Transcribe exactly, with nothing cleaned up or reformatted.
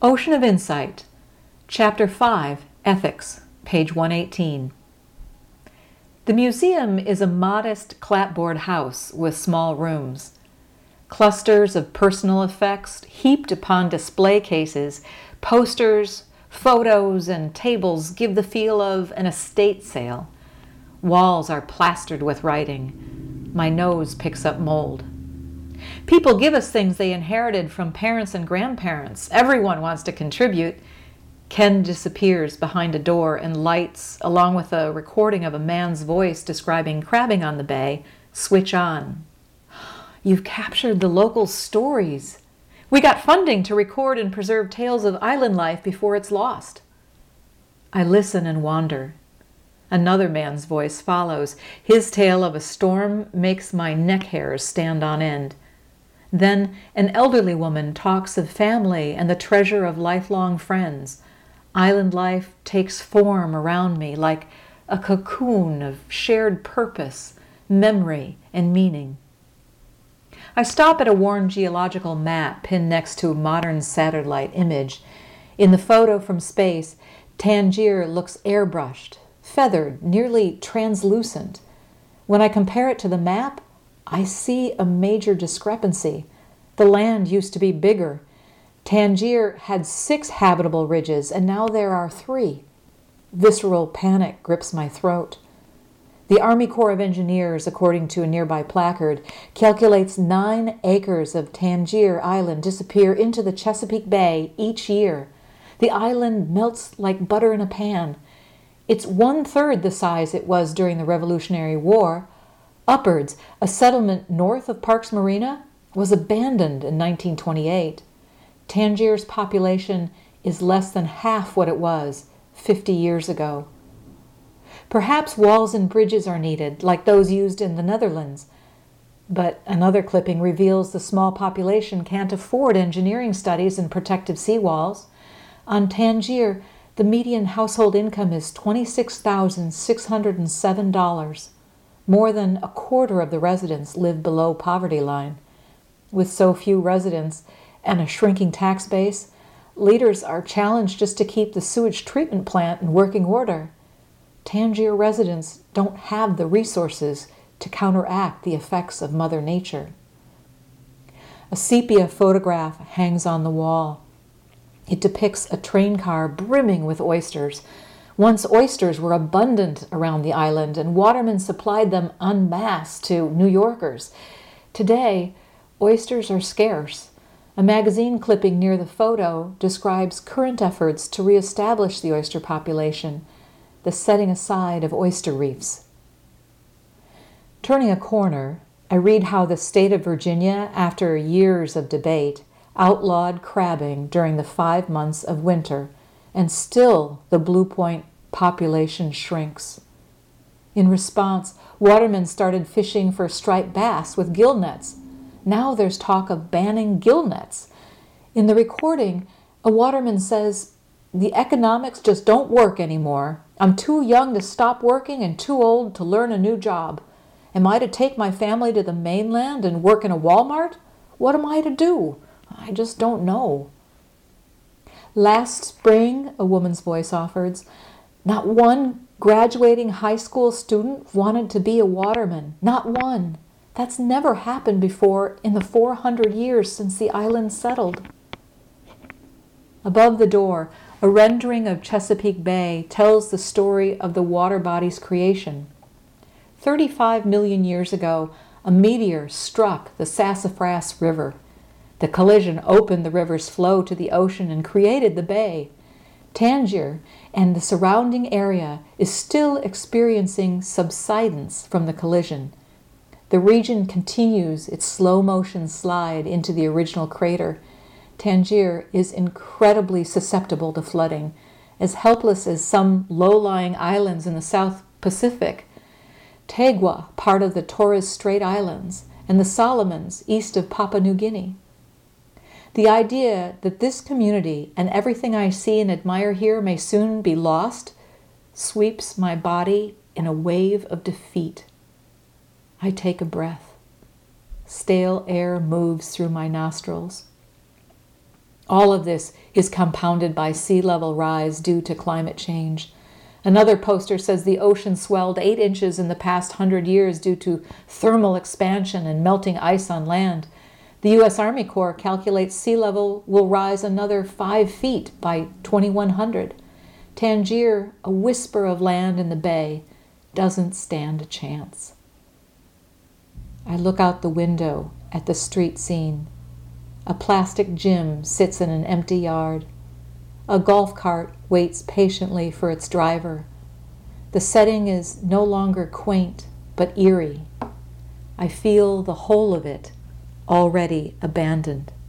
Ocean of Insight, Chapter five, Ethics, page one eighteen. The museum is a modest clapboard house with small rooms. Clusters of personal effects heaped upon display cases, posters, photos, and tables give the feel of an estate sale. Walls are plastered with writing. My nose picks up mold. People give us things they inherited from parents and grandparents. Everyone wants to contribute. Ken disappears behind a door and lights, along with a recording of a man's voice describing crabbing on the bay, switch on. You've captured the local stories. We got funding to record and preserve tales of island life before it's lost. I listen and wander. Another man's voice follows. His tale of a storm makes my neck hairs stand on end. Then an elderly woman talks of family and the treasure of lifelong friends. Island life takes form around me like a cocoon of shared purpose, memory, and meaning. I stop at a worn geological map pinned next to a modern satellite image. In the photo from space, Tangier looks airbrushed, feathered, nearly translucent. When I compare it to the map, I see a major discrepancy. The land used to be bigger. Tangier had six habitable ridges, and now there are three. Visceral panic grips my throat. The Army Corps of Engineers, according to a nearby placard, calculates nine acres of Tangier Island disappear into the Chesapeake Bay each year. The island melts like butter in a pan. It's one-third the size it was during the Revolutionary War. Uppards, a settlement north of Parks Marina, was abandoned in nineteen twenty-eight. Tangier's population is less than half what it was fifty years ago. Perhaps walls and bridges are needed, like those used in the Netherlands. But another clipping reveals the small population can't afford engineering studies and protective seawalls. On Tangier, the median household income is twenty-six thousand six hundred seven dollars. More than a quarter of the residents live below poverty line. With so few residents and a shrinking tax base, leaders are challenged just to keep the sewage treatment plant in working order. Tangier residents don't have the resources to counteract the effects of Mother Nature. A sepia photograph hangs on the wall. It depicts a train car brimming with oysters. Once oysters were abundant around the island, and watermen supplied them en masse to New Yorkers. Today, oysters are scarce. A magazine clipping near the photo describes current efforts to reestablish the oyster population, the setting aside of oyster reefs. Turning a corner, I read how the state of Virginia, after years of debate, outlawed crabbing during the five months of winter, and still the Blue Point population shrinks. In response, watermen started fishing for striped bass with gill nets. Now there's talk of banning gill nets. In the recording, a waterman says, "The economics just don't work anymore. I'm too young to stop working and too old to learn a new job. Am I to take my family to the mainland and work in a Walmart? What am I to do? I just don't know." Last spring, a woman's voice offers, not one graduating high school student wanted to be a waterman. Not one. That's never happened before in the four hundred years since the island settled. Above the door, a rendering of Chesapeake Bay tells the story of the water body's creation. thirty-five million years ago, a meteor struck the Sassafras River. The collision opened the river's flow to the ocean and created the bay. Tangier and the surrounding area is still experiencing subsidence from the collision. The region continues its slow-motion slide into the original crater. Tangier is incredibly susceptible to flooding, as helpless as some low-lying islands in the South Pacific. Tegua, part of the Torres Strait Islands, and the Solomons, east of Papua New Guinea. The idea that this community and everything I see and admire here may soon be lost sweeps my body in a wave of defeat. I take a breath. Stale air moves through my nostrils. All of this is compounded by sea level rise due to climate change. Another poster says the ocean swelled eight inches in the past hundred years due to thermal expansion and melting ice on land. The U S Army Corps calculates sea level will rise another five feet by twenty-one hundred. Tangier, a whisper of land in the bay, doesn't stand a chance. I look out the window at the street scene. A plastic gym sits in an empty yard. A golf cart waits patiently for its driver. The setting is no longer quaint, but eerie. I feel the whole of it already abandoned.